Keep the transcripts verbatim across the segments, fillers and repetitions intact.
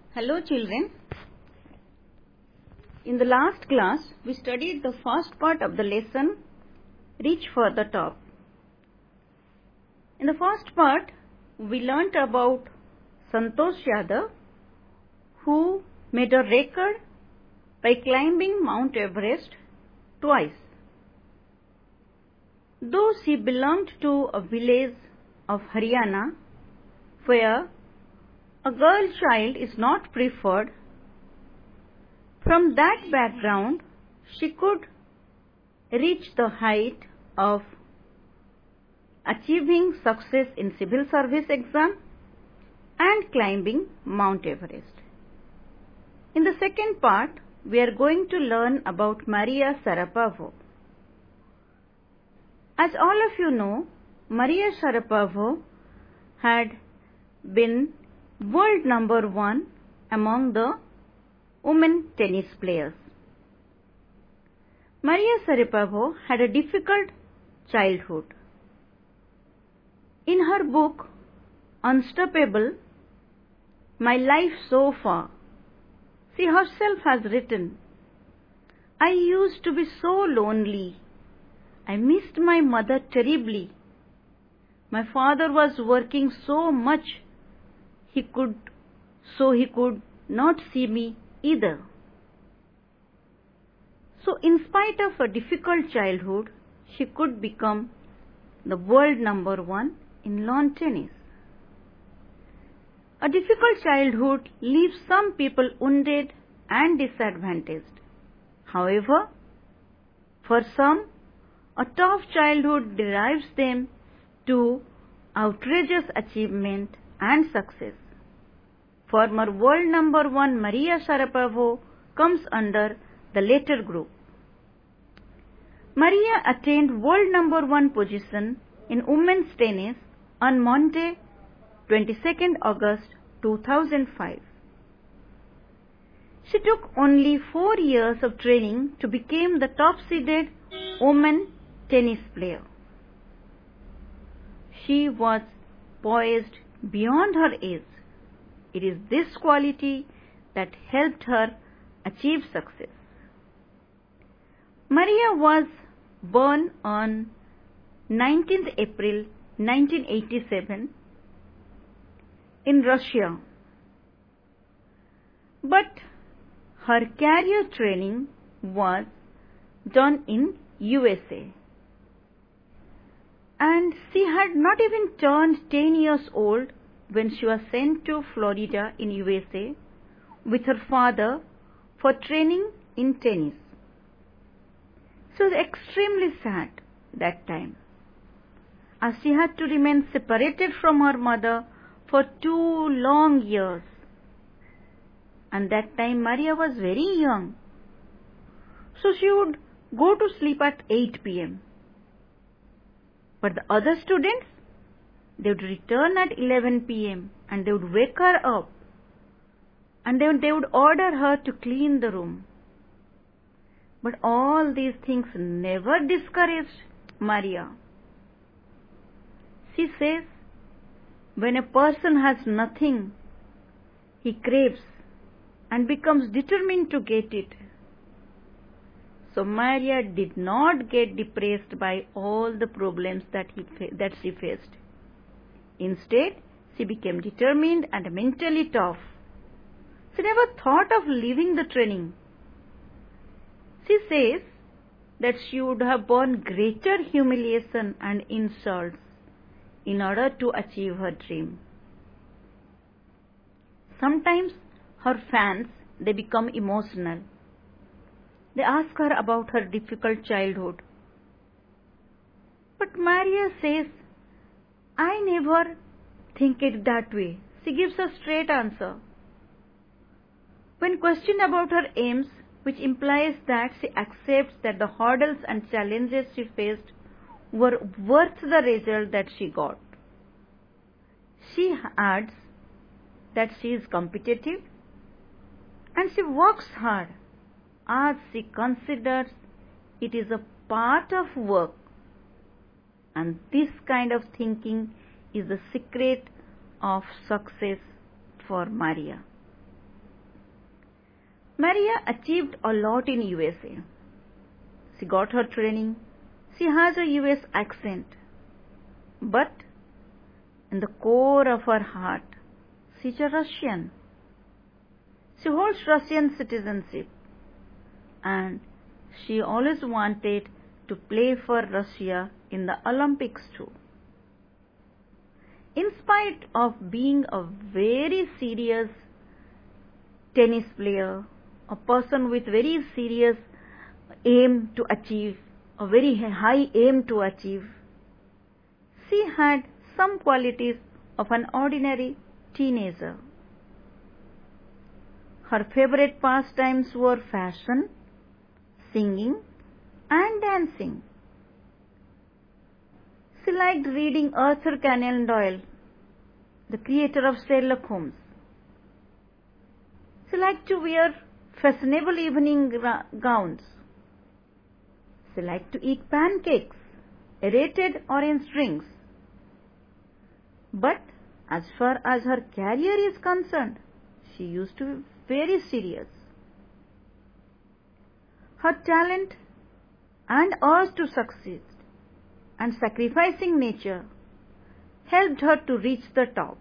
Hello children. In the last class, we studied the first part of the lesson, Reach for the Top. In the first part, we learnt about Santosh Yadav, who made a record by climbing Mount Everest twice. Though she belonged to a village of Haryana, where a girl child is not preferred, from that background she could reach the height of achieving success in civil service exam and climbing Mount Everest. In the second part, we are going to learn about Maria Sharapova. As all of you know, Maria Sharapova had been world number one among the women tennis players. Maria Sharapova had a difficult childhood. In her book, Unstoppable, My Life So Far, she herself has written, I used to be so lonely. I missed my mother terribly. My father was working so much he could, so he could not see me either. So in spite of a difficult childhood, she could become the world number one in lawn tennis. A difficult childhood leaves some people wounded and disadvantaged. However, for some, a tough childhood drives them to outrageous achievement and success. Former world number one Maria Sharapova comes under the latter group. Maria attained world number one position in women's tennis on Monday, twenty-second August two thousand five. She took only four years of training to become the top-seeded women tennis player. She was poised beyond her age. It is this quality that helped her achieve success. Maria was born on nineteenth April nineteen eighty-seven in Russia, but her career training was done in U S A. And she had not even turned ten years old when she was sent to Florida in U S A with her father for training in tennis. She was extremely sad that time, as she had to remain separated from her mother for two long years. And that time Maria was very young, so she would go to sleep at eight p m But the other students, they would return at eleven p m and they would wake her up and then they would order her to clean the room. But all these things never discouraged Maria. She says, when a person has nothing, he craves and becomes determined to get it. So Maria did not get depressed by all the problems that, he fa- that she faced. Instead, she became determined and mentally tough. She never thought of leaving the training. She says that she would have borne greater humiliation and insults in order to achieve her dream. Sometimes her fans, they become emotional. They ask her about her difficult childhood. But Maria says, I never think it that way. She gives a straight answer. When questioned about her aims, which implies that she accepts that the hurdles and challenges she faced were worth the result that she got, she adds that she is competitive and she works hard, as she considers it is a part of work, and this kind of thinking is the secret of success for Maria. Maria achieved a lot in U S A. She got her training. She has a U S accent. But in the core of her heart, she's a Russian. She holds Russian citizenship. And she always wanted to play for Russia in the Olympics too. In spite of being a very serious tennis player, a person with very serious aim to achieve, a very high aim to achieve, she had some qualities of an ordinary teenager. Her favorite pastimes were fashion, singing, and dancing. She liked reading Arthur Conan Doyle, the creator of Sherlock Holmes. She liked to wear fashionable evening gowns. She liked to eat pancakes, aerated orange drinks. But as far as her career is concerned, she used to be very serious. Her talent and urge to succeed and sacrificing nature helped her to reach the top.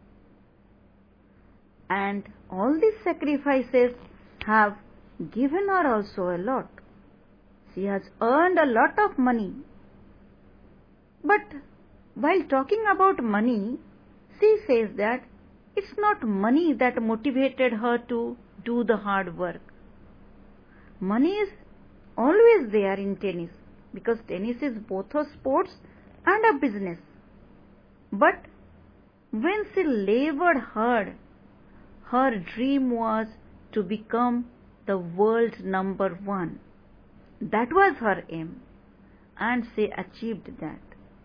And all these sacrifices have given her also a lot. She has earned a lot of money. But while talking about money, she says that it's not money that motivated her to do the hard work. Money is always there in tennis because tennis is both a sports and a business. But when she labored hard, her dream was to become the world's number one. That was her aim, and she achieved that.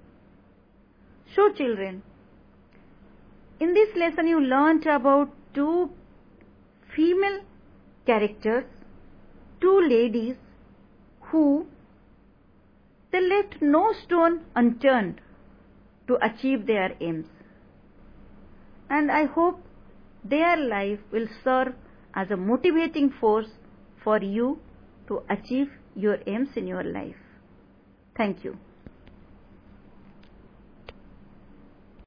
So children, in this lesson you learnt about two female characters, two ladies who they left no stone unturned to achieve their aims. And I hope their life will serve as a motivating force for you to achieve your aims in your life. Thank you.